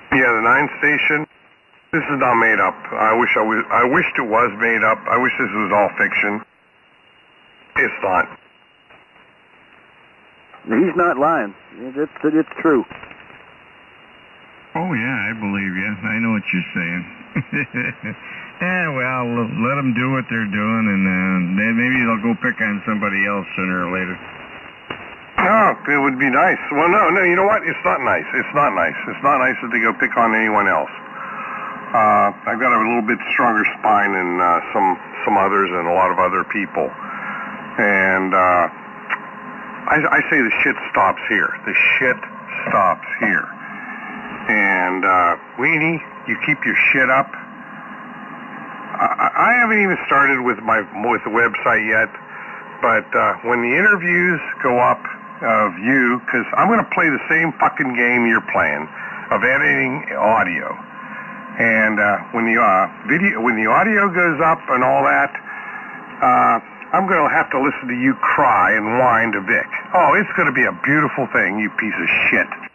Yeah, the 9 station. This is not made up. I wished it was made up. I wish this was all fiction. It's not. He's not lying. It's true. Oh, yeah, I believe you. I know what you're saying. Yeah, well, let them do what they're doing, and then maybe they'll go pick on somebody else sooner or later. Oh, it would be nice. Well, no, you know what? It's not nice. It's not nice. It's not nice that they go pick on anyone else. I've got a little bit stronger spine than some others and a lot of other people. And I say the shit stops here. The shit stops here. And Weenie, you keep your shit up. I haven't even started with the website yet, but when the interviews go up of you, because I'm going to play the same fucking game you're playing of editing audio, and when the audio goes up and all that, I'm going to have to listen to you cry and whine to Vic. Oh, it's going to be a beautiful thing, you piece of shit.